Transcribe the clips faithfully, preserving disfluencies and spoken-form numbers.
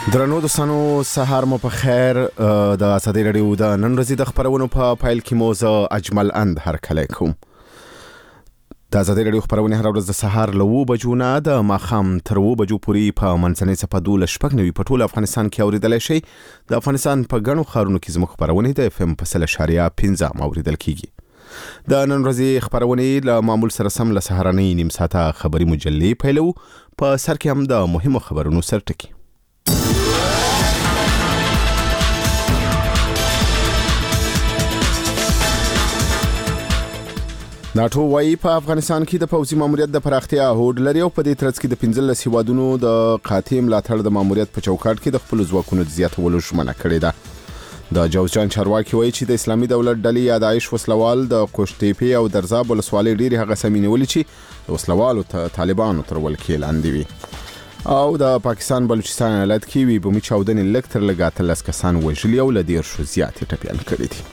درنو دوستانو سهار مو په خیر. د ازادي رادیو د نن ورځې د خبرونو په فایل کې مو زه اجمل اند هر کله کوم. د ازادي رادیو خبرونه هر ورځ د سهار له اوه بجو نه د ماښام تر اوه بجو پورې په منځنۍ څپه دولس شپږ نوي په ټول افغانستان کې اوریدلای شئ. د افغانستان په ګڼو ښارونو کې زموږ خبرونه د اف ام په سل اشاریه پنځه اوریدل کیږي. د نن ورځې خبرونه له معمول سره سم له سهارنۍ نیم ساعته خبري مجلې پیلو. په سر کې هم د مهمو خبرونو سرټکی. ناټو وايي په افغانستان کې د پوځي ماموریت د پراختیا هوډ لري او په دې ترڅ کې د پنځلس هیوادونو د قاطع ملاتړ د ماموریت په چوکاټ کې د خپل ځواکونو زیاتولو ژمنه کړې ده. د جوزجان چارواکي وایي چې د اسلامي دولت ډلې یا داعش وسلوال د قوشتېپې او درزاب ولسوالۍ ډېرې هغه سیمې نیولې چې د وسلوالو طالبانو تر ولکې لاندې وي. او د پاکستان بلوچستان ایالت کې وي بومي چاودنې لږ تر لږه اتلس کسان وژلي او له دېرشو زیاتې ټپیان کړي دي.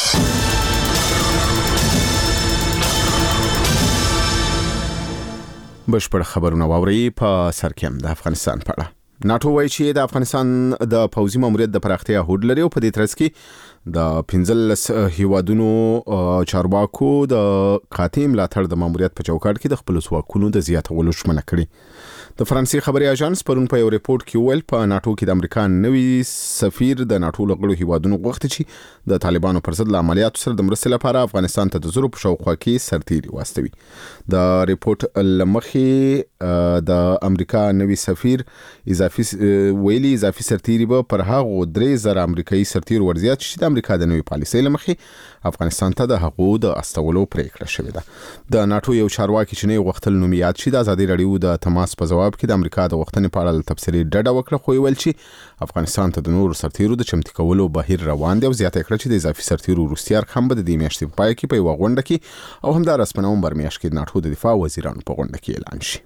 بشپړ خبرونه واوري. په سر کې هم د افغانستان په اړه ناټو وایي چې د افغانستان د پوځي ماموریت د پراختیا هوډ لري او په دې ترڅ کې د پنځلس هیوادونو چارواکو د قاطع ملاتړ د ماموریت په چوکاټ کې د خپل ځواکونو د زیاتولو ژمنه کړې. د فرانسې خبري اژانس پرون په یو ریپورت کې ویل په ناټو کې د امریکا نوي سفیر د ناټو لغړو هیوادونو غوښتي چې د طالبانو پر ضد عملیاتو سره د مرستې لپاره افغانستان ته د زرو په شاوخوا کې سرتیري واستوي. د ریپورت لمخې د امریکا نوي سفیر اضافي ویلي اضافي سرتیري به پر هغه درې زره امریکایي سرتیر ورزيات چې د امریکا د نوي پالیسۍ لمخې افغانستان ته د حقوق د استولو پریکړه شوې ده. د ناټو یو چارواکي چې نه غوښتل نومیات شي د ازادي رادیو د تماس په جواب کې د امریکا د غوښتنې په اړه تفصیلي ډډه وکړه، خو ویل چې افغانستان ته د نورو سرتیرو د چمتو کولو بهیر روان دی او زیاته کړه چې د اضافي سرتیرو روسي ارقام به د دې میاشتې په پای کې په یو غونډه کې او همدارس په نومبر میاشت کې د ناټو د دفاع وزیرانو په غونډه کې اعلان شي.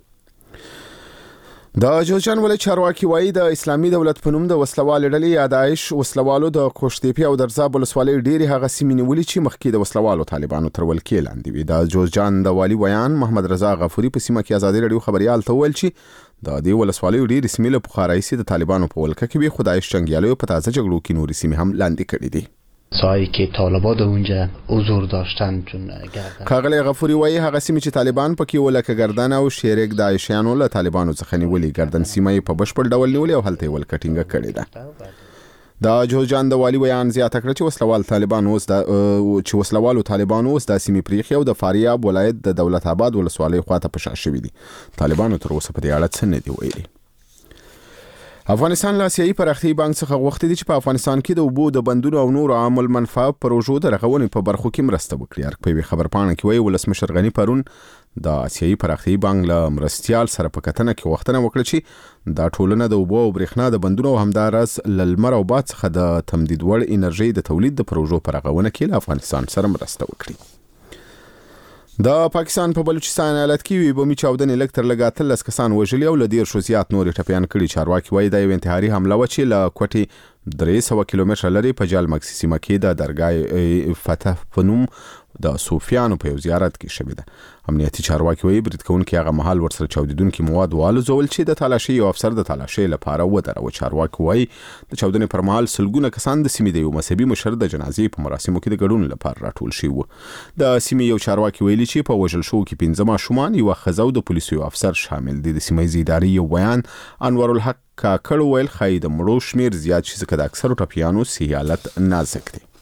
د جوزجان ولایت چارواکي وایي د اسلامي دولت په نوم د وسلوال ډلې یا داعش وسلوالو د قوشتېپې او درزاب ولسوالۍ ډېرې هغه سیمې نیولې چې مخکې د وسلوالو طالبانو تر ولکې لاندې وي. د جوزجان د والي ویان محمد رضا غفوري په سیمه کې ازادي رادیو خبريال ته ویل چې د دې ولسوالۍ ډېرې سیمې له پخوا راهیسې د طالبانو په ولکه کې وي، خو داعش جنګیالیو په تازه جګړو کې نورې سیمې هم لاندې کړې دي. سایی که طالبان اونجا حضور داشتن چون گردن کاغلی غفوری وایي هغه سیمې چې طالبان پکې ولکه گردن او شیرک داعشیانو له طالبانو څخه نیولې گردن سیمې په بشپړ ډول نیولې او هلته ولکټینګ کړې ده. د جوزجان د والي ویان زیاته کړه چې وسلوال طالبان اوس د چې وسلوالو طالبان اوس د سیمې پریخي او د فاریاب ولایت د دولت آباد ولسوالۍ خواته پشا شوې دي. طالبانو تر اوسه په دې اړه څه نه دی ویلي. افغانستان له آسیایي پراختیایي بانک څخه غوښتي دي چې په افغانستان کې د اوبو د بندونو او نور عامل منفعه پروژو د رغونې په برخو کې مرسته وکړي. ارګ په خبر پاڼه کې وایي ولسمشر غني پرون د آسیایي پراختیایي بانک له مرستیال سره په کتنه کې غوښتنه وکړه چې دا ټولنه د اوبو او برېښنا د بندونو او همدارس له لمر او باد څخه د تمدید وړ انرژي د تولید د پروژو په رغونه کې له افغانستان سره مرسته وکړي. د پاکستان په بلوچستان ایالت کې وي بومي چاودنې لږ تر لږه اتلس کسان وژلي او له دېرشو زیات نورې ټپیان کړي. چارواکي وایي دا یو انتحاري حمله وه چې له کوټې درې سوه کیلومتره لرې په جال مکسي سیمه کې د درګاه فتح په نوم د صوفیانو په یو زیارت کې شوې ده. امنیتي چارواکي وایي برید کوونکي هغه مهال ورسره چاودیدونکي مواد والوځول چې د تالاشۍ یو افسر د تالاشۍ لپاره ودروه. چارواکي وایي د چاودنې پر مهال سلګونه کسان د سیمې د یو مذهبي مشر د جنازې په مراسمو کې د ګډون لپاره راټول شوي وو. د سیمې یو چارواکي ویلي چې په وژل شوو کې پنځه ماشومان، یوه ښځه او د پولیسو یو افسر شامل دي. د سیمه ییزې ادارې یو بیان انوارالحق کاکړ ویل ښایي د مړو شمېر زیات شي ځکه د اکثرو ټپیانو صحي حالت نازک دی.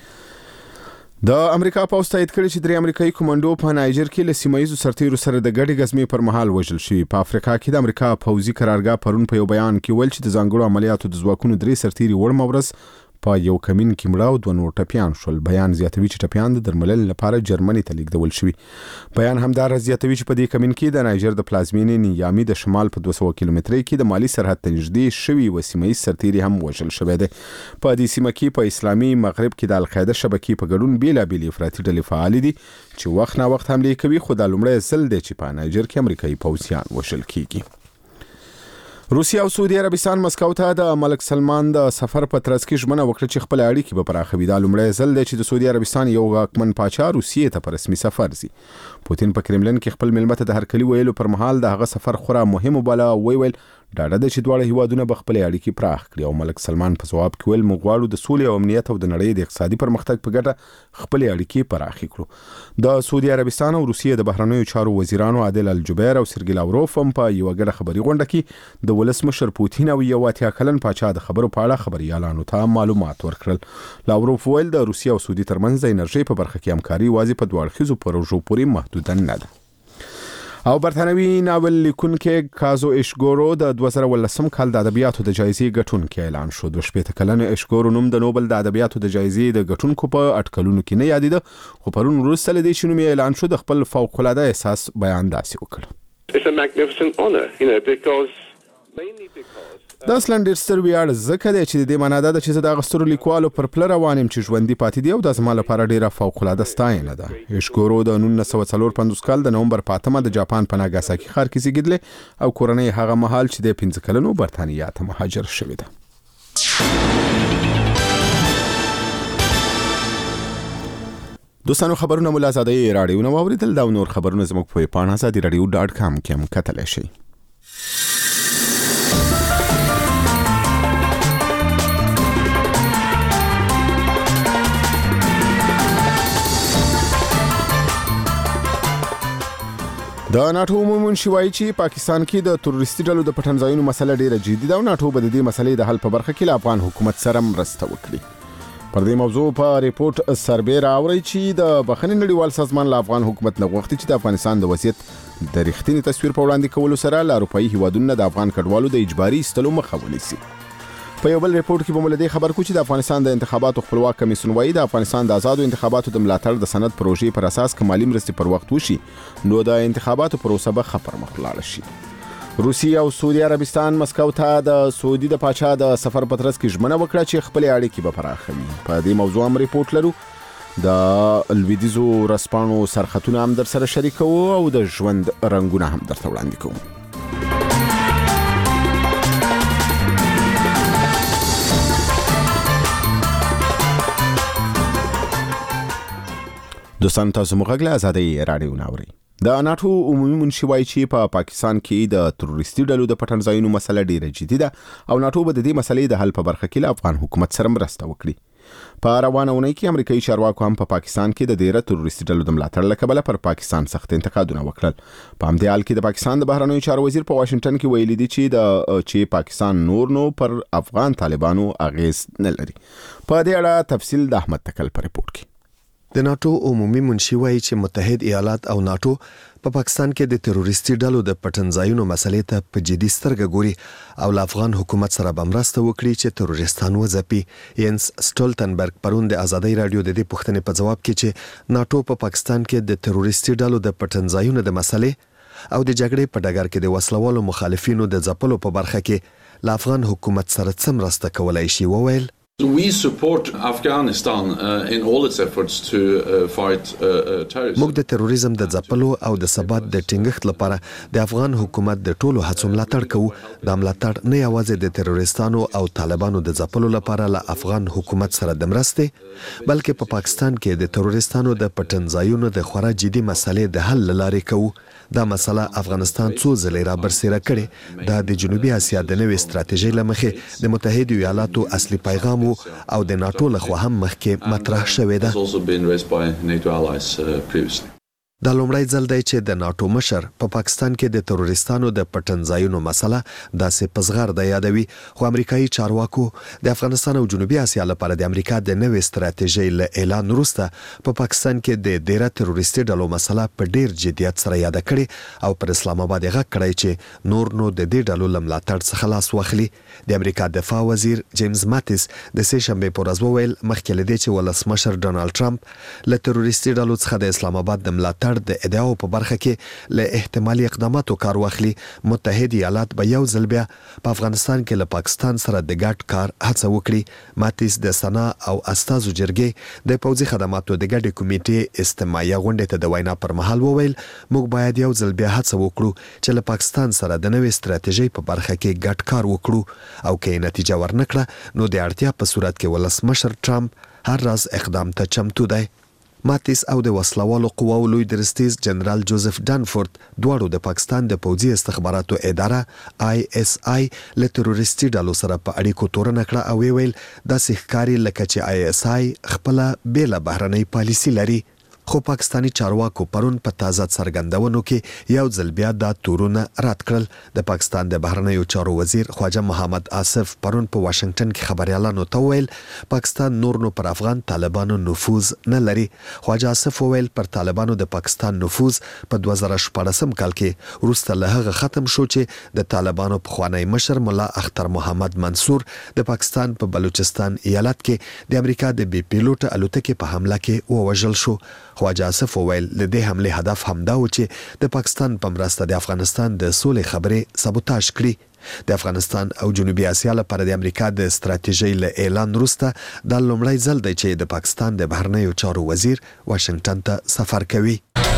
د امریکا پوځ تایید کړي چې درې امریکایي کمانډو په نایجر کې له سیمه ییزو سرتیرو سره د ګډې غزمې پر مهال وژل شوي. په افریقا کې د امریکا پوځي قرارګاه پرون په یو بیان کې ویل چې د ځانګړو عملیاتو د ځواکونو درې سرتیري وړمه ورځ په یو کمین کې مړه او دوه نور ټپیان شول. بیان زیاتوي چې ټپیان د درملنې لپاره جرمني ته لیږدول شوي. بیان همدارس زیاتوي چې په دې کمین کې د نایجر د پلازمینې نیامي د شمال په دوه سوه کیلومترۍ کې د مالي سرحد ته نږدې شوي و سیمه ییز سرتیري هم وژل شوی دی. په دې سیمه کې په اسلامي مغرب کې د القاعده شبکې په ګډون بېلابېلې افراطي ډلې فعالې دي چې وخت نا وخت حملې کوي، خو دا لومړی ځل دی چې په نایجر کې امریکایي پوځیان وژل کیږي. روسیا او سعودي عربستان مسکو ته د ملک سلمان د سفر په ترڅ کې ژمنه وکړه چې خپل اړیکې به پراخوي. دا لومړی ځل دی چې د سعودي عربستان یو واکمن پاچا روسیې ته په رسمي سفر ځي. پوتین په کرملن کې خپل ملمه ته د هرکلي ویلو پر مهال د هغه سفر خورا مهم وباله او ویل ډاډه ده چې دواړه هیوادونه به خپلې اړیکې پراخ کړي او ملک سلمان په ځواب کې ویل موږ غواړو د سولې او امنیت او د نړۍ د اقتصادي پرمختګ په ګټه خپلې اړیکې پراخې کړو. د سعودي عربستان او روسیې د بهرنیو چارو وزیرانو عادل الجبیر او سرګی لاوروف هم په یو ګډه خبري غونډه کې د ولسمشر پوتین او یو اتیا کلن پاچا د خبرو په اړه خبريالانو ته معلومات ورکړل. لاوروف ویل د روسیې او سعودي ترمنځ د انرژي په برخه کې همکاري واځي په دوه اړخیزو پروژو پورې محدوده نه ده. او برتانوي ناول لیکونکی کازو اشګورو د دوه زره ولسم کال د ادبیاتو د جایزې ګټونکی اعلان شو. د شپږ کلن اشګورو نوم د نوبل د ادبیاتو د جایزې د ګټونکو په اټکلونو کې نه یادېده، خو پرون وروسته له دې چې نوم یې اعلان شو د خپل فوق العاده احساس بیان داسې وکړ. It's a magnificent honor, you know, because mainly because دا اصلا ډېر ستر ویاړ ځکه دی چې د دې معنا ده چې زه د هغه لیکوالو پر پله روان یم چې ژوندي پاتې دي او دا زما لپاره ډېره فوق العاده ستاینه ده. اشګورو د نولس سوه څلور پنځوس کال د نومبر په اتمه د جاپان په ناګاساکي ښار کې زیږېدلی او کورنۍ هغه مهال چې د پنځه کلنو برتانیا ته مهاجر شوې ده. دوستانو خبرونه مو له ازادۍ راډیو نه واورېدل. دا نور خبرونه زموږ په ویبپاڼه ازادي راډیو ډاټ کام کې هم کتلی شئ. د ناټو عمومي منشي وایي چې پاکستان کې د تروریستي ډلو د پټنځایونو مسله ډیره جدي ده او ناټو به د دې مسلې د حل په برخه کې له افغان حکومت سره مرسته وکړي. پر دې موضوع په ریپورت سربیر راوړی چې د بخښنې نړیوال سازمان له افغان حکومت نه غوښتي چې د افغانستان د وضعیت د رښتینی تصویر په وړاندې کولو سره له اروپایي هیوادونو د افغان کډوالو د اجباري ایستلو مخه ونیسي. په یو بل ریپورت کې به مو له دې خبر کو چې د افغانستان د انتخاباتو خپلواک کمیسیون وایي د افغانستان د آزادو انتخاباتو د ملاتړ د سند پروژې پر اساس که مالي مرستې پر وخت وشي نو د انتخاباتو پروسه به ښه پرمخ لاړه شي. روسیه او سعودي عربستان مسکو ته د سعودي د پاچا د سفر په ترڅ کې ژمنه وکړه چې خپلې اړیکې به پراخوي. په دې موضوع هم ریپورت لرو. د لویدیځو ورځپاڼو سرخطونه هم در سره شریکو او د ژوند رنګونه هم درته وړاندې کوو. دوستان تاسو مو غږ له ازادۍ راډیو نه اورئ. د ناټو عمومي منشي وایي چې په پاکستان کې د تروریستي ډلو د پټنځایونو مسله ډیره جدي ده او ناټو به د دې مسلې د حل په برخه کې له افغان حکومت سره مرسته وکړي. په روانه اونۍ کې امریکایي چارواکو هم په پاکستان کې د ډیره تروریستي ډلو د ملاتړ له کبله پر پاکستان سخت انتقادونه وکړل. په همدې حال کې د پاکستان د بهرنیو چارو وزیر په واشنگټن کې ویلي دي چې د چې پاکستان نور نو پر افغان طالبانو اغیز نه لري. په دې اړه تفصیل د احمد تکل په ریپورت کې. د ناټو عمومي منشي وایي چې متحد ایالات او ناټو په پاکستان کې د تروریستي ډلو د پټنځایونو مسلې ته په جدي سترګه ګوري او له افغان حکومت سره به مرسته وکړي چې تروریستان وځپي. ینس سټولټنبرګ پرون د ازادۍ راډیو د دې پوښتنې په ځواب کې چې ناټو په پاکستان کې د تروریستي ډلو د پټنځایونو د مسلې او د جګړې په ډګر کې د وسلوالو مخالفینو د ځپلو په برخه کې له افغان حکومت سره څه مرسته کولای شي. وویل We support Afghanistan uh, in all its efforts to uh, fight uh, terrorism. موږ د تروریزم د ځپلو او د ثبات د ټینګښت لپاره د افغان حکومت د ټولو هڅو ملاتړ کوو. د ملاتړ نه یوازې د تروریستانو او طالبانو د ځپلو لپاره له افغان حکومت سره د مرستې بلکې په پاکستان کې د تروریستانو د پټنځایونو د خورا جدي مسلې د حل لارې کوو. دا مسله افغانستان څو ځلې را برسېره کړې. دا د جنوبي اسیا د نوې ستراتیژۍ له مخې د متحده ایالاتو اصلي پیغام او د ناټو لخوا هم مخکې مطرح شوې ده. دا لومړی ځل دی چې د ناټو مشر په پاکستان کې د تروریستانو د پټنځایونو مسله داسې په زغرده یادوي. خو امریکایي چارواکو د افغانستان او جنوبي اسیا لپاره د امریکا د نوې ستراتیژۍ له اعلان وروسته په پاکستان کې د ډیره تروریستي ډلو مسله په ډیر جدیت سره یاد کړي او پر اسلام آباد غږ کړی چې نور نو د دې ډلو له ملاتړ څخه لاس واخلي. د امریکا دفاع وزیر جیمز ماتیس د سې شنبې په ورځ وویل مخکې له دې چې ولسمشر ډونالد ټرمپ له تروریستي ډلو څخه د اسلام آباد د ملاتړ د ادعاو په برخه کې له احتمالي اقداماتو کار واخلي، متحد ایالات به یو ځل بیا په افغانستان کې له پاکستان سره د ګډ کار هڅه وکړي. ماتیس د سنا او استازو جرګې د پوځي خدماتو د ګډې کمیټې استماعیه غونډې ته د وینا پر مهال وویل موږ باید یو ځل بیا هڅه وکړو چې له پاکستان سره د نوې ستراتیژۍ په برخه کې ګډ کار وکړو او که نتیجه ورنکړه نو د اړتیا په صورت کې ولسمشر ټرمپ هر راز اقدام ته چمتو دی. ماتیس او د وسلوالو قواو لوی درستیز جنرال جوزف ډانفورد دواړو د پاکستان د پوځي استخباراتو اداره آی اس آی له تروریستي ډلو سره په اړیکو تورنه کړه او ویل دا ښکاری لکه چې آی اس آی خپل بیل بهرنۍ پالیسي لري. خو پاکستانی چارواکو پرون په تازه څرګندونو کې یو ځل بیا دا تورونه رد کړل. د پاکستان د بهرنیو چارو وزیر خواجه محمد آصف پرون په واشنگټن کې خبريالانو ته ویل پاکستان نور نو پر افغان طالبانو نفوذ نه لري. خواجه آصف ویل پر طالبانو د پاکستان نفوذ په دوه زره شپږم کال کې وروسته له هغه ختم شو چې د طالبانو پخوانی مشر مولا اختر محمد منصور د پاکستان په بلوچستان ایالت کې د امریکا د بي پیلوټ الوتکې په حمله کې ووژل شو. خواجه آصف ویل د دې حمله هدف همدا و چې د پاکستان په مرسته د افغانستان د سولې خبرې سبوتاژ کړي. د افغانستان او جنوبي اسیا لپاره د امریکا د ستراتیژۍ له اعلان وروسته د لومړی ځل دی چې د پاکستان د بهرنیو چارو وزیر واشنگټن ته سفر کوي.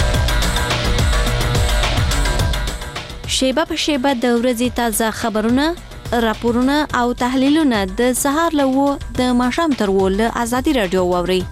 شیبه په شیبه د ورځې تازه خبرونه، راپورونه او تحلیلونه د سهار له و د ماښام تر و له ازادي رادیو واوري.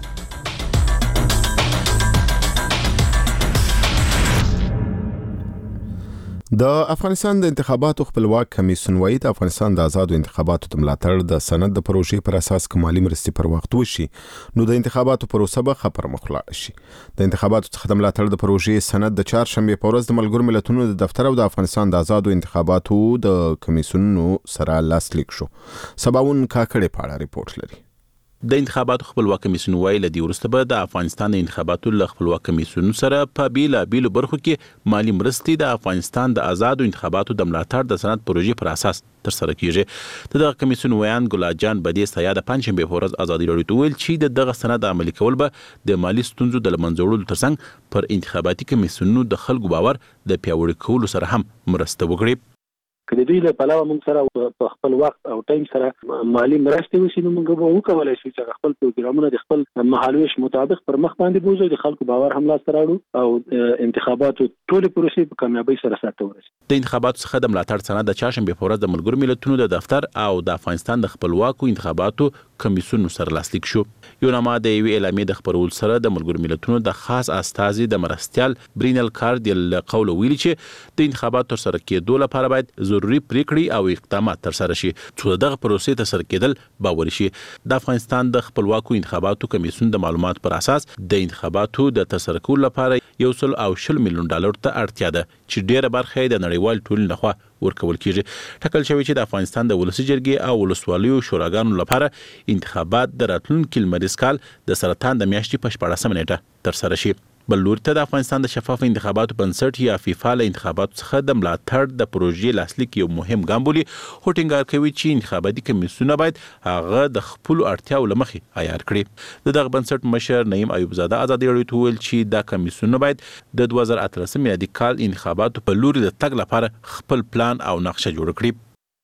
د افغانستان د انتخاباتو خپلواک کمیسیون وايي د افغانستان د آزادو انتخاباتو د ملاتړ د سند د پروژې پر اساس کمالي مرستې پر وخت وشي نو د انتخاباتو پروسه به خپر مخلاص شي. د انتخاباتو څخه د ملاتړ د پروژې سند د چهارشنبه په ورځ د ملګرو ملتونو د دفتر او د افغانستان د آزادو انتخاباتو د کمیسیونونو سره لاسلیک شو. سباون کاکړې په اړه ریپورت لري. د انتخاباتو خپلواک کمیسیون وایي لدی ورسته به د افغانستان د انتخاباتو ل خپلواک کمیسیون سره په بیلا بیلو برخو کې مالی مرستې د افغانستان د آزادو انتخاباتو د ملاتړ د سند پروژې پر اساس تر سره کیږي. د دغه کمیسیون ویان ګلا جان بدی سیا د پنځمبه په ورځ ازادي راډیو ویل چې د دغه سند عملي کول به د مالی ستونزو د لمنځوړلو ترڅنګ پر انتخاباتي کمیسیونونو د خلکو باور د پیاوړي کولو سره هم مرسته وکړي. کله دوی له پلاوه موږ سره په خپل وخت او ټایم سره مالی مرستې وشي نو موږ به وکولای شو چې خپل پروګرامونه د خپل مهالويش مطابق پر مخ باندې بوزو د خلکو باور هم لاس راوړو او انتخاباتو ټول پروسې په کامیابی سره ساتو ورسي. د انتخاباتو څخه د ملاتړ سند د چهارشنبه په ورځ د ملګرو ملتونو د دفتر او د افغانستان د خپلواکو انتخاباتو کمیسیون سره لاسلیک شو. یو نامه د یو اعلامیې د خبرول سره د ملګرو ملتونو د خاص استازي د مرستيال برینل کاردیل قول ویلي چې د انتخاباتو سره کېدو لپاره باید ضروري پریکړې او اقدامات تر سره شي چې دغه پروسې ته سر کېدل باور شي. د افغانستان د خپلواکو انتخاباتو کمیسیون د معلومات پر اساس د انتخاباتو د تسر کولو لپاره یو سل او شل میلیون ډالر ته اړتیا ده چې ډیره برخه د نړیوال ټولنې لخوا ورکول کیږي. ټاکل شوی چې د افغانستان د ولسی جرګې او ولسوالیو شوراګانو لپاره انتخابات د راتلونکي لمریز کال د سرطان د میاشتې په شپږمه نیټه تر سره شي. بل لور ته د افغانستان د شفاف انتخاباتو بنسټ یا فیفا له انتخاباتو څخه د ملاتړ د پروژې لاسلیک یو مهم ګام بولي. خو ټینګار کوي چې انتخاباتي کمیسیونونه باید هغه د خپل اړتیاو لمخې عیار کړي. د دغه بنسټ مشر نعیم ایوب زاده ازادي راډیو ته ویل چې دا کمیسیونونه باید د دوه زره اتلسم میلادي کال انتخاباتو په لور د تګ لپاره خپل پلان او نقشه جوړ کړي.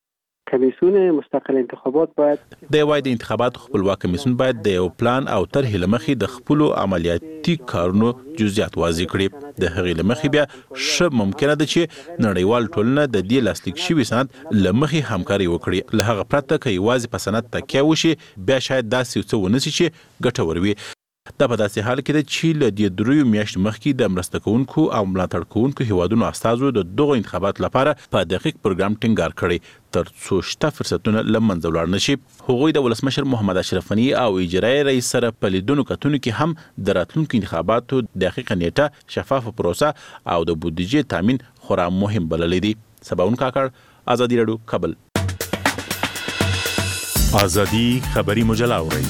کمیسیون مستقل انتخابات باید د وای د انتخاباتو خپلواک کمیسیون باید د یو پلان او طرح لمخې د خپل عملیاتي کارونو جزئیات واضح کړي. د هغې لمخې بیا ش ممکنه ده چې نړیوال ټولنه د دې لاسلیک شوی سند لمخې همکاري وکړي. له هغه پرته کې یوازې په سند تکیه وشي بیا شاید داسې څه ونسی چې ګټور وي. دا په داسې حال کې ده چې له دې دریو میاشتو مخکې د مرسته کوونکو او ملاتړ کوونکو هیوادونو استازو د دغو انتخاباتو لپاره په دقیق پروګرام ټینګار کړی تر څو شته فرصتونه له منځه ولاړ نشي. هغوی د ولسمشر محمد اشرف غني او اجرایي رئیس سره په لیدونو کتونو کې هم د راتلونکو انتخاباتو دقیقه نیټه، شفافه پروسه او د بودیجې تامین خورا مهم بللې دي. سباون کاکړ، ازادي راډیو، کابل. ازادي خبری مجله اورئ.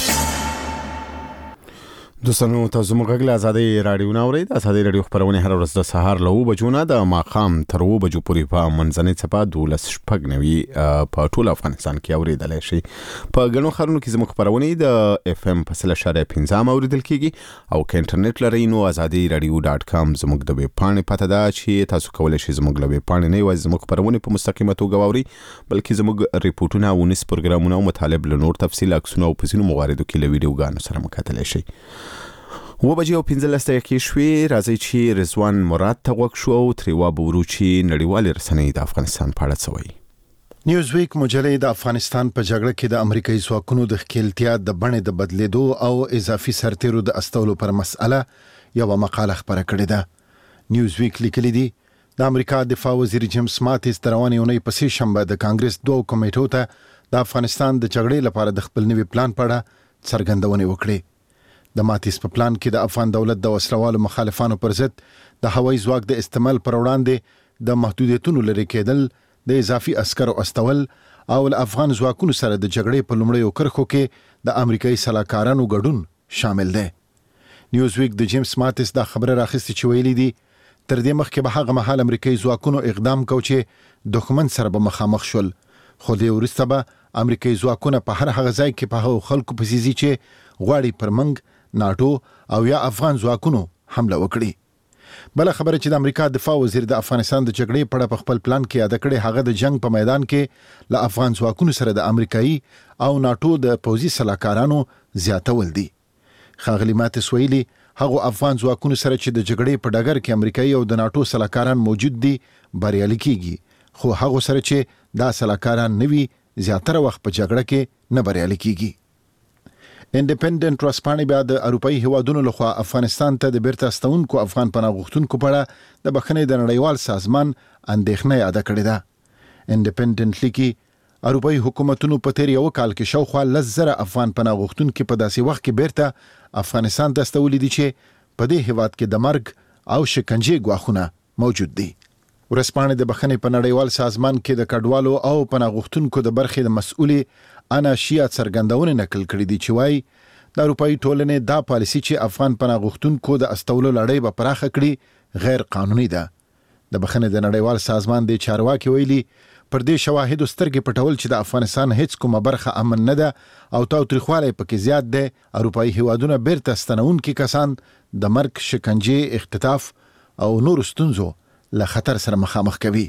دوستانو تاسو موږ غږ له ازادي راډیو نه اورئ. د ازادي راډیو خبرونه هر ورځ د سهار له اوه بجو نه د ماښام تر اوه بجو پورې په منځنۍ څپه دولس شپږ نوي په ټول افغانستان کې اورېدلی شي. په ګڼو ښارونو کې زموږ خبرونه د اف ام په سل اشاریه پنځه اورېدل کیږي او که انټرنیټ لرئ نو ازادي راډیو ډاټ کام زموږ د ویب پاڼې پته ده چې تاسو کولی شئ زموږ له ویب پاڼې نه یوازې زموږ خبرونه په مستقیمه توګه واورئ بلکې زموږ ریپورټونه او ونیس پروګرامونه او مطالب له نور تفصیل عکسونه او په ځینو مواردو کې له ویډیوګانو سره مکاتلی شئ. و بجې او پنځلس دقیقې شوې. راځئ چې رضوان مراد ته غوږ شو او ترې وابورو چې نړیوالې رسنۍ د افغانستان په اړه څه وایي. نیوزویک مجلې د افغانستان په جګړه کې د امریکایي ځواکونو د ښکېلتیا د بڼې د بدلیدو او اضافي سرتیرو د استولو پر مسأله یو مقاله خپره کړې ده. نیوزویک لیکلي دي د امریکا دفاع وزیر جیمز ماتیس د روانې اونۍ په سې شنبه د کانګرس دوه کمیټو ته د افغانستان د جګړې لپاره د خپل نوي پلان په اړه څرګندونې وکړې. د ماتیس په پلان کې د افغان دولت د وسلوالو مخالفانو پر ضد د هوایي ځواک د استعمال پر وړاندې د محدودیتونو لرې کېدل، د اضافي عسکرو استول او له افغان ځواکونو سره د جګړې په لومړیو کرښو کې د امریکایي سلاکارانو ګډون شامل دی. نیوزویک د جیمز ماتیس دا خبره راخستې چې ویلي دي تر دې مخکې به هغه مهال امریکایي ځواکونو اقدام کو چې دښمن سره به مخامخ شول، خو دې وروسته به امریکایي ځواکونه په هر هغه ځای کې په هغو خلکو پسې ځي چې غواړي پر موږ ناټو او یا افغان ځواکونو حمله وکړي. بل خبره چې د امریکا دفاع وزیر د افغانستان د جګړې په اړه په خپل پلان کې یاد کړې هغه د جنگ په میدان کې له افغان ځواکونو سره د امریکایي او ناټو د پوځي سلاکارانو زیاتول دي. ښاغلي ماتیس ویلي هغه افغان ځواکونو سره چې د جګړې په ډګر کې امریکایي او د ناټو سلاکاران موجود دي بریالي کیږي، خو هغه سره چې دا سلاکاران نوي زیاتره وخت په جګړه کې نه بریالي کیږي. انډیپندنت ورځپاڼې بیا د اروپایي هیوادونو لخوا افغانستان ته د بیرته استونکو افغان پناه غوښتونکو په اړه د بخښنې د نړیوال سازمان اندېښنه یاده کړې ده. انډیپندنت لیکي اروپایي حکومتونو په تیر یو کال کې شاوخوا لس زره افغان پناه غوښتونکي په داسې وخت کې بیرته افغانستان ته استولي دي چې په دې هیواد کې د مرګ او شکنجې ګواښونه موجود دي. ورځپاڼې د بخښنې په نړیوال سازمان کې د کډوالو او پناه غوښتونکو د برخې د مسؤلې انا شیا څرګندونه نقل کړې دي چې وايي د اروپایي ټولنې دا پالیسي چې افغان پناه غوښتونکو د استولو لړۍ به پراخه کړي غیر قانوني ده. د بخښنې د نړیوال سازمان د چارواکي ویلي پر دې شواهدو سترګې پټول چې د افغانستان هیڅ کومه برخه امن نه ده او تاوتریخوالی پکې زیات دی. اروپایي هیوادونه بیرته ستنونکي کسان د مرګ، شکنجې، اختطاف او نورو ستونزو له خطر سره مخامخ کوي.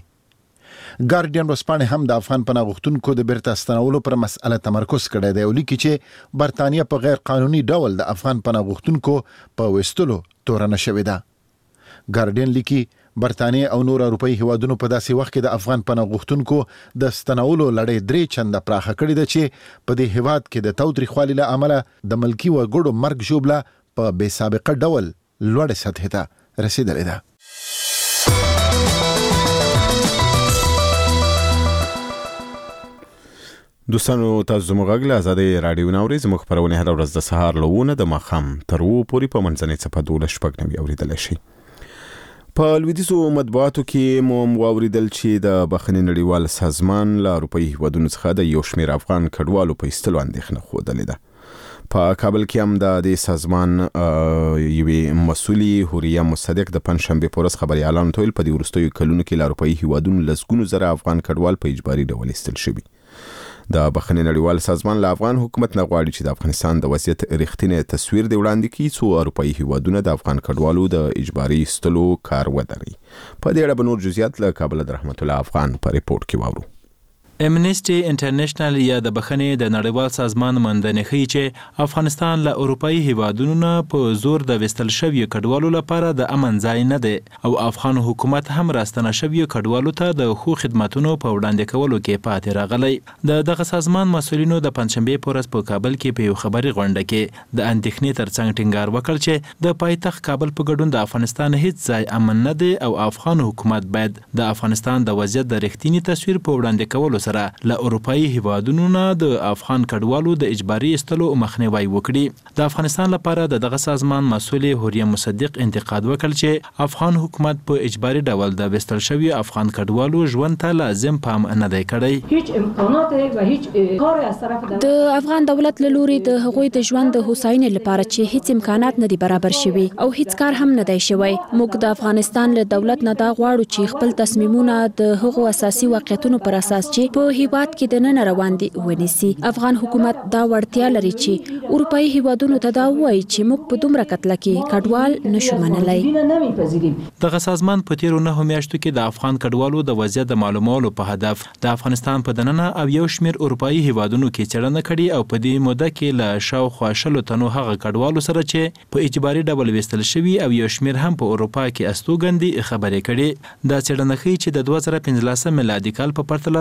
ګارډین ورځپاڼې هم د افغان پناه غوښتونکو د بیرته ستنولو پر مسأله تمرکز کړی دی او لیکي چې برتانیا په غیر قانوني ډول د افغان پناه غوښتونکو په ویستلو تورنه شوې ده. ګارډین لیکي برتانیا او نور اروپایي هیوادونو په داسې وخت کې د افغان پناه غوښتونکو د ستنولو لړۍ درې چنده پراخه کړې ده چې په دې هیواد کې د تاوتریخوالي له امله د ملکي وګړو مرګ ژوبله په بې سابقه ډول لوړې سطحې ته رسیدلې ده. دوستانو تاسو زموږ غږ له آزادۍ راډیو نه اورئ. زموږ خپرونې هره ورځ د سهار له اووه د ماښام تر اووه پورې په منځنۍ څپه دولس شپږ نوي اورېدلی شئ. په لویدیځو مطبوعاتو کې مو واوریدل چې د بخښنې نړیوال سازمان له اروپایي هیوادونو څخه د یو شمېر افغان کډوالو په ایستلو اندېښنه ښودلې ده. په کابل کې هم د دې سازمان یوې مسؤلې حوریه مصدق د پنجشنبې په ورځ خبریالانو ته ویل په دې وروستیو کلونو کې له اروپایي هیوادونو لسګونو زره افغان کډوال په اجباري ډول ایستل شوي. د بخښنې نړیوال سازمان له افغان حکومت نه غواړي چې د افغانستان د وضعیت رښتینی تصویر دی وړاندې کړي څو اروپایي هیوادونه د افغان کډوالو د اجباري ایستلو کار ودروي. په دې اړه به نور جزئیات له کابل د رحمت الله افغان په ریپورت کې واورو. امنیسټي انټرنیشنل یا د بخښنې د نړیوال سازمان موندنې ښیي چې افغانستان له اروپایي هیوادونو نه په زور د ویستل شویو کډوالو لپاره د امن ځای نه دی او افغان حکومت هم راستنه شویو کډوالو ته د ښو خدماتونو په وړاندې کولو کې پاتې راغلی. د دغه سازمان مسؤلینو د پنجشنبې په ورځ په کابل کې په یو خبري غونډه کې د اندېښنې ترڅنګ ټینګار وکړ چې د پایتخت کابل په ګډون د افغانستان هیڅ ځای امن نه دی او افغان حکومت باید د افغانستان د وضعیت د رښتینی تصویر په وړاندې کولو سره له اروپایي هیوادونو نه د افغان کډوالو د اجباري ایستلو مخنیوی وکړي. د افغانستان لپاره د دغه سازمان مسؤلې حوریه مصدق انتقاد وکړ چې افغان حکومت په اجباري ډول د ویستل شوي افغان کډوالو ژوند ته لازم پام نه دی کړی. هیڅ امکانات و هیڅ کار از طرف د افغان دولت له لوري د هغوی د ژوند د هوساینې لپاره چې هیڅ امکانات نه دي برابر شوي او هیڅ کار هم نه دی شوی. موږ د افغانستان له دولت نه دا غواړو چې خپل تصمیمونه د هغو اساسي واقعیتونو پر اساس چې په هیواد کې د نن روان دي ونیسي. افغان حکومت دا وړتیا لري چې اروپایي هیوادونو ته دا وایي چې موږ په دومره کتله کې کډوال نشو منلی. دغه سازمان په تیرو نهو میاشتو کې د افغان کډوالو د وضعیت د معلومولو په هدف د افغانستان په دننه او یو شمېر اروپایي هیوادونو کې څېړنه کړې او په دې موده کې له شاوخوا شلو تنو هغه کډوالو سره چې په اجباري ډول ویستل شوي او یو شمېر هم په اروپا کې استوګندي خبرې کړې. دا څېړنه ښیي چې د دوه زره پنځلسم میلادي کال په پرتله د کډوالو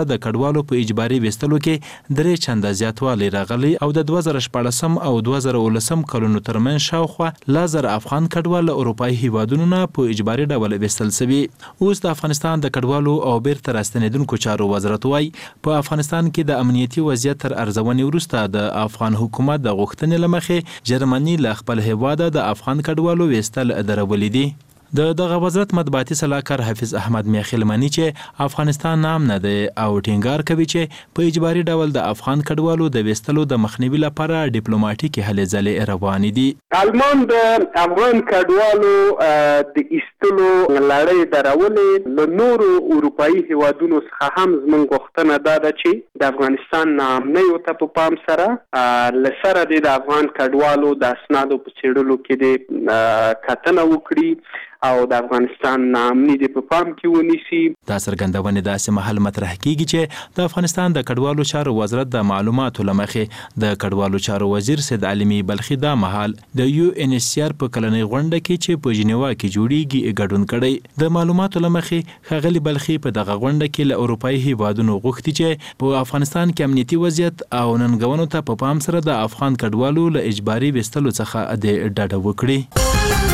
کډوالو په اجباري وستلو کې درې چنده زیاتوالی راغلی او د دوه زره شپاړسم او دوه زره اوولسم کلونو ترمنځ شاوخوا لس زره افغان کډوال له اروپایي هیوادونو نه په اجباري ډول وستل شوي. اوس د افغانستان د کډوالو او بیرته راستنیدونکو چارو وزارت وايي په افغانستان کې د امنیتي وضعیت تر ارزونې وروسته د افغان حکومت د غوښتنې له مخې جرمني له خپل هیواده د افغان کډوالو وستل درولي دي. د دغه وزارت مطبوعاتي سلاکار حافظ احمد میاخیلمنی چې افغانستان نام نه دی او ټینګار کوي چې په اجباري ډول د افغان کډوالو د وستلو د مخنیوي لپاره ډیپلوماټیکي هلې ځلې روانې دي. آلمان د افغان کډوالو د ایستلو لړۍ درولې له نورو اروپایي هیوادونو څخه هم زموږ غوښتنه دا ده چې د افغانستان نامنیو ته په پام سره له سره د افغان کډوالو د اسنادو په څېړلو کې د کتنه وکړي او د افغانستان نامني د په پام کې ونیسي. دا څرګندونې داسې مهال مطرح کیږي چې د افغانستان د کډوالو چارو وزارت د معلوماتو له مخې د کډوالو چارو وزیر سید علي بلخي دا مهال د یو ان ایچ سی آر په کلنۍ غونډه کې چې په جنیوا کې جوړیږي ګډون کړی. د معلوماتو له مخې ښاغلي بلخي په دغه غونډه کې له اروپایي هیوادونو غوښتي چې په افغانستان کې امنیتي وضعیت او ننګونو ته په پام سره د افغان کډوالو له اجباري وستلو څخه د ډډه وکړي.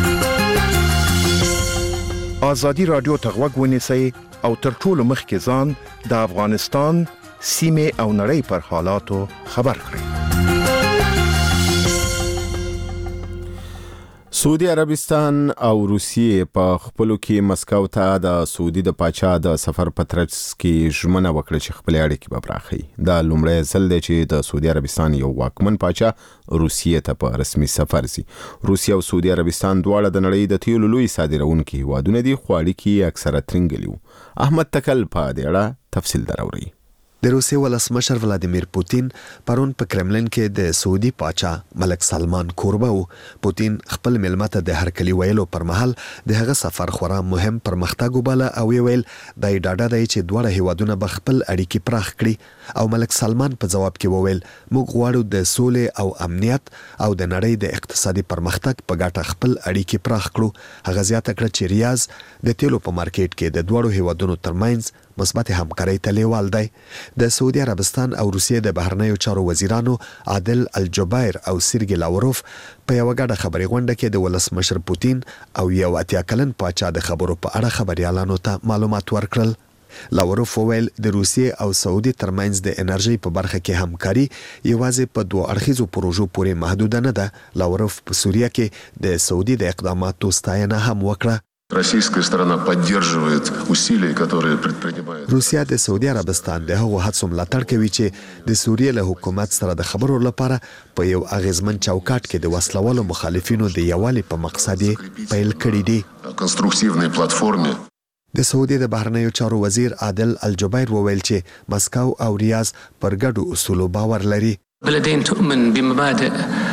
آزادی رادیو ته غوږ ونیسئ او تر ټولو مخکې ځان د افغانستان سیمې او نړۍ پر حالاتو خبر کړئ. سعودي عربستان او روسیې په خپلو کې مسکو ته د سعودي د پاچا د سفر په ترڅ کې ژمنه وکړه چې خپل اړیکې به پراخوي. دا لومړی ځل دی چې د سعودي عربستان یو واکمن پاچا روسیې ته په رسمي سفر ځي. روسیه او سعودي عربستان دواړه د نړۍ د تیلو لوی صادروونکي هیوادونه دي خو اړیکې اکثره ترنګلي وو. احمد تکل په دې اړه تفصیل دراوړي. د روسیې ولسمشر ولادیمیر پوتین پرون په کرملین کې د سعودي پاچا ملک سلمان کوربه وو. پوتین خپل مېلمه ته د هرکلي ویلو پر مهال د هغه سفر خورا مهم پرمختګ وباله او ویل د ډاډه دی چې دواړه هیوادونه به خپل اړیکې پراخ کړي او ملک سلمان په جواب کې وویل موږ غواړو د سولې او امنیت او د نړۍ د اقتصادي پرمختګ په ګټه خپل اړیکې پراخ کړو. هغه زیاته کړه چې ریاض د تیلو په مارکیټ کې د دواړو هیوادونو ترمنځ مثبت همکارۍ ته لیوال دی. د سعودي عربستان او روسیې د بهرنیو چارو وزیرانو عادل الجبیر او سرګی لاوروف په یو غاډه خبري غونډه کې د ولسمشر پوتین او یو اتیا کلن پاچا د خبرو په اړه خبريالانو ته معلومات ورکړل. لاوروف وویل د روسیې او سعودي ترمنځ د انرژي په برخه کې همکاري یوازې په دوه اړخیزو پروژو پورې محدود نه ده. لاوروف په سوریه کې د سعودي د اقداماتو ستاینه هم وکړه. Российская сторона поддерживает усилия, которые предпринимает. روسیا د سعودي عربستان د هغو هڅو ملاتړ کوي چې د سوریې له حکومت سره د خبرو لپاره په یو اغیزمن چوکاټ کې د وسلوالو مخالفینو د یووالي په مقصد پیل کړی دی. کنسترکتیوي پلیټفارم د سعودي د بهرنیو چارو وزیر عادل الجبیر وویل چې مسکو او ریاض پر ګډو اصولو باور لري. بلدين تؤمن بمبادئ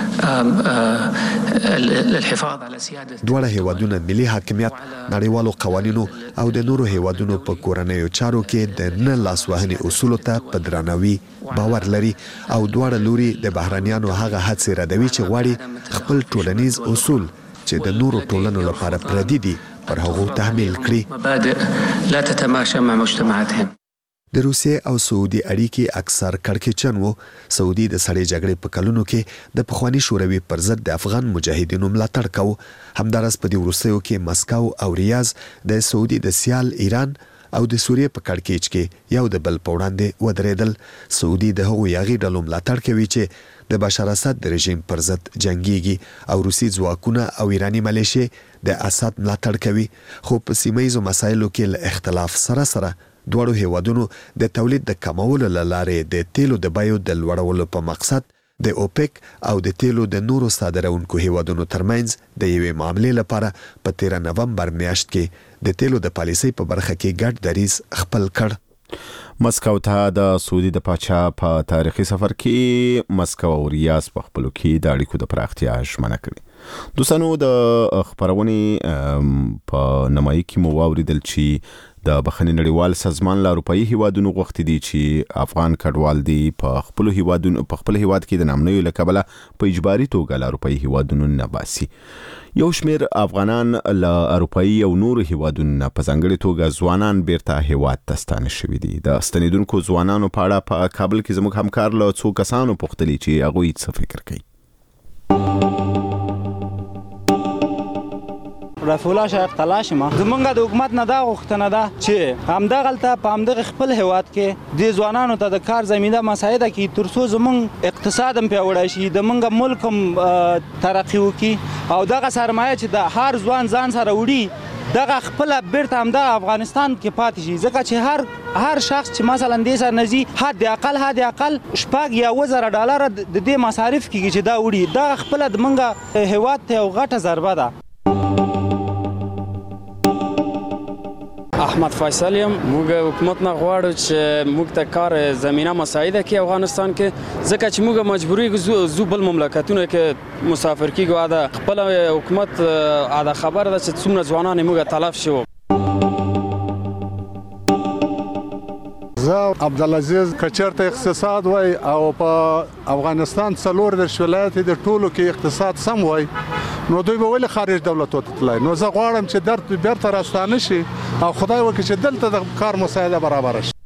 الحفاظ على سيادة دوړه هیوادونه ملي حاکمیت نړیوالو قوانینو او د نورو هیوادونو په کورنیو چارو کې د نه لاسوهنې اصولو ته په درناوي باور لري او دوړه لوري د بهرنیانو هغه هڅې ردوي چې غواړي خپل ټولنیز اصول چې د نورو ټولنو لپاره پردي دي پر هغو تحمیل کړي. مبادئ لا تتماشى مع مجتمعاتهم. د روسیې او سعودي اړیکې اکثر کړکېچن وو. سعودي د سړې جګړې په کلونو کې د پخواني شوروي پر ضد د افغان مجاهدینو ملاتړ کاوه. همدارس په دې وروستیو کې مسکو او ریاض د سعودي د سیال ایران او د سوریې په کړکېچ کې یو د بل په وړاندې ودرېدل. سعودي د هغو یاغي ډلو ملاتړ کوي چې د بشار اسد د رژیم پر ضد جنگيږي او روسي ځواکونه او ایرانی ملیشې د اسد ملاتړ کوي. خو په سیمایي مسایلو کې له اختلاف سره سره دوړو هیوادونو د تولید د کمولو لاره د تیلو د بیو د لوړولو په مقصد د اوپک او د تیلو د نورو صادرونکو هیوادونو ترمنځ د یوې معاملې لپاره په تیره نومبر میاشت کې د تیلو د پالیسۍ په برخه کې ګډ دریځ خپل کړ. مسکو ته د سعودي د پاچا په تاریخي سفر کې مسکو او ریاض په خپلو کې د اړیکو د پراختیا ژمنه کړې. دوستانو د خبرونې په نمایي کې مو واوریدل چې د بخښنې نړیوال سازمان له اروپאי هیوادونو غوښتي دي چې افغان کډوال دي په خپل هیوادونو په خپل هیواد کې د نامنوي له کبله په اجباري توګه له اروپאי هیوادونو نه باسي. یو شمېر افغانان له اروپאי او نور هیوادونو نه په ځانګړې توګه ځوانان بیرته هیواد ته ستانه شوي دي. د ستنیدونکو ځوانانو په اړه په کابل کې زموږ همکار له څو کسانو پوښتلي چې هغوی څه فکر کوي. رفیع الله شیخ تلاش ما زمونږ د حکومت نه دا غوښتنه ده چې همدغلته په همدغه خپل هیواد کې د ځوانانو ته د کار زمینه مساعده کړي تر څو زمونږ اقتصاد هم پیاوړی شي، د مونږ ملک هم ترقي وکړي او دغه سرمایه چې د هر ځوان ځان سره وړي دغه خپل بیرته همدغه افغانستان کې پاتې شي، ځکه چې هر هر شخص چې مثلا دې سره نزي حد اقل حد اقل شپږ یا اووه زره ډالره د دې مصارف کېږي چې دا وړي، دغه خپل د مونږ هیواد ته یو غټه ضربه ده. احمد فیصل یم. موږ حکومت نه غواړو چې موږ ته کار زمینه مساعده کړي افغانستان کې، ځکه چې موږ مجبوري زو بل مملکتونو کې مسافر کیږو. دا خپل حکومت دا خبره ده چې څومره ځوانان موږ تلف شو. زه عبدالعزیز کچرته اقتصاد وای او په افغانستان څلور د ولایت د ټولو کې اقتصاد سم وای نو دوی به ولې خارج دولتو ته تلای. نو زه غواړم چې درته بیرته راستانه شي او خدای وکړي چې دلته د کار مساعده برابر شي.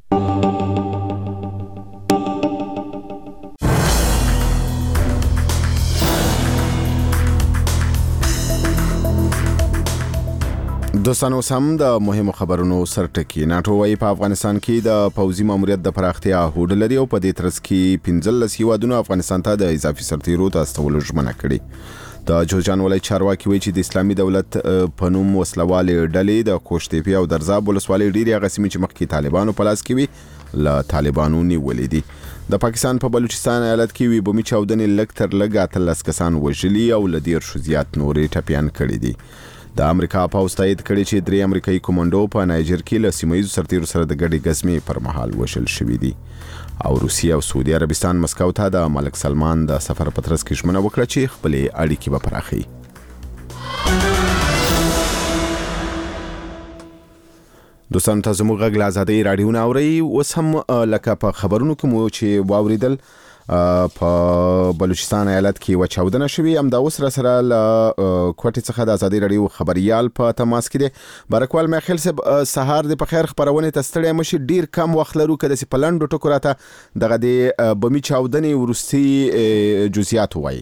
دوستانو سم د مهمو خبرونو سرټکی. ناټو وايي په افغانستان کې د پوځي ماموریت د پراختیا هوډ لري او په دې ترڅ کې پنځلس هیوادونو افغانستان ته د اضافي سرتیرو ته استولو ژمنه کړې. د جوزجان ولایت چارواکي وایي چې د اسلامي دولت په نوم وسلوالې ډلې د کوشتېپی او درزاب ولسوالۍ ډېرې هغه سیمې چې مخکې طالبانو په لاس کې وي له طالبانو نیولې دي. د پاکستان په بلوچستان ایالت کې وي بمي چاودنې لږ تر لږه اتلس کسان وژلي او له دېرشو زیات نورې ټپیان کړي دي. د امریکا پوځ تایید کړي چې درې امریکایي کومانډو په نایجر کې له سیمه‌ییزو سرتیرو سره د ګډې ګزمې پر مهال وژل شوي دي. او روسیه او سعودي عربستان مسکو ته د ملک سلمان د سفر په ترڅ کې ژمنه وکړه چې خپلې اړیکې به پراخوي. دوستانو ته زموږ غږ له ازادۍ راډیو نه اورئ. اوس هم لکه په خبرونو کې مو چې واوریدل په بلوچستان ایالت کې و چاودنه شوې، هم دا اوس را سره له کوټې څخه د ازادۍ راډیو خبريال په تماس کې دی. بارکوال میخیل صاحب سهار د په خیر خبرونه ته ستړی مشي، ډیر کم وخت لرو که د پلندو ټکو راته دغه د بمي چاودنې ورستي جزئیات وایي.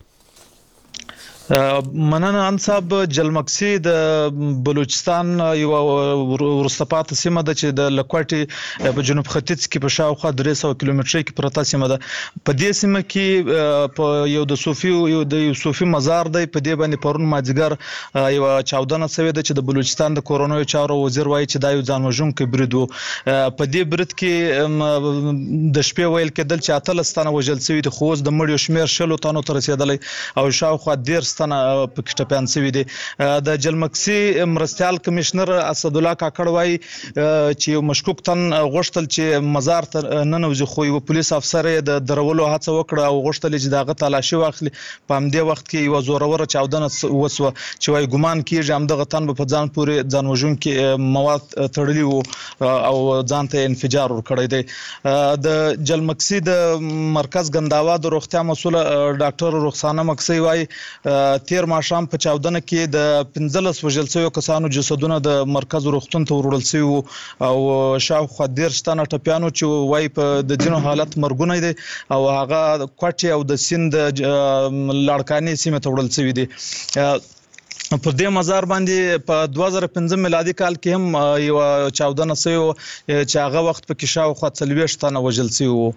مننه انصاب. جلمکسي د بلوچستان یو ورستپات سیمه ده چې د لکوټي په جنوب ختیځ کې په شاوخوا درې سوه کیلومترۍ کې پرته سیمه ده. په دې سیمه کې په یو د صوفي یو د صوفي مزار دی، په دې باندې پرون ماځګر یو چاودنه شوې ده چې د بلوچستان د کورونوي چارو وزیر وایي چې دا یو ځانوژونکی برید و. په دې برید کې د شپې ویل کېدل چې اتلس تنه وژل شوي دي، خو اوس د مړیو شمېر شلو تنو ته رسېدلی او شاوخوا ډېر ستنه پکې ټپیان شوي دي. د جلمکسي مرستیال کمشنر اسد الله کاکړ وایي چې یو مشکوک تن غوښتل چې مزار ته ننوځي، خو یو پولیس افسر یې د درولو هڅه وکړه او غوښتل چې دغه تلاشي واخلي. په همدې وخت کې یو زوروره چاودنه وسوه چې وایي ګمان کېږي همدغه تن په ځان پورې ځانوژونکي مواد تړلي وو او ځان ته انفجار ورکړی دی. د جلمکسي د مرکز ګنداوا د روغتیا مسؤله ډاکټر رخسانه مکسي وایي تیر ماښام په چاودنه کې د پنځلس وژل شویو کسانو جسدونه د مرکز روغتون ته وروړل شوي وو او شاوخوا دېرش تنه ټپیانو چې وایي په د ځینو حالت مرګونی دی او هغه کوټې او د سیند لاړکانې سیمې ته وړل شوي دي. په دې مزار باندې په دوه زره پنځه میلادي کال کې هم یو چاودنه شوې وه چې هغه وخت پکې شاوخوا څلوېښت تنه وژل شوي وو.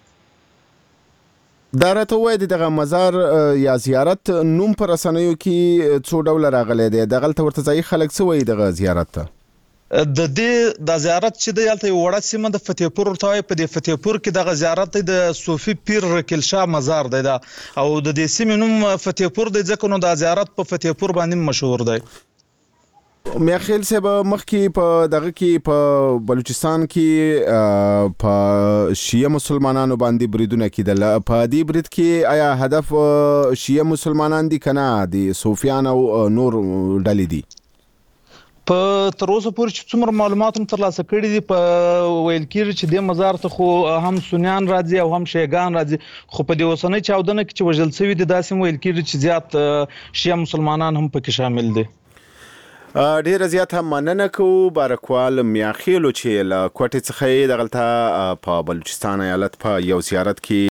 دا راته وایي دغه مزار یا زیارت نوم په رسنیو کې څو ډوله راغلی دی، دغلته ورته ځایي خلک څه وایي دغه زیارت ته؟ د دې د زیارت چې دی هلته یو وړه سیمه د فتح پور ورته وایي. په دې فتح پور کې دغه زیارت دی د صوفي پیر رکیل شاه مزار دی دا او د دې سیمې نوم فتح پور دی ځکه نو دا زیارت په فتح پور باندې مشهور دی. میخیل صاحب مخکې په دغه کې په بلوچستان کې په شیعه مسلمانانو باندې بریدونه کېدل، په دې برید کې آیا هدف شیعه مسلمانان دي که نه د صوفیان او نور ډلې دي؟ په تر اوسه پورې چې څومره معلومات هم ترلاسه کړي دي په ویل کېږي چې د مزار ته خو هم سنیان راځي او هم شیعاګان راځي خو په دې اوسنۍ چاودنه کې چې وژل شوي دي داسې ویل کېږي چې زیات شیعه مسلمانان هم پکې شامل دي. ډیره زیاته مننه کوو بارکوال میاخیلو چې له کوټې څخه یې دغلته په بلوچستان ایالت په یو زیارت کې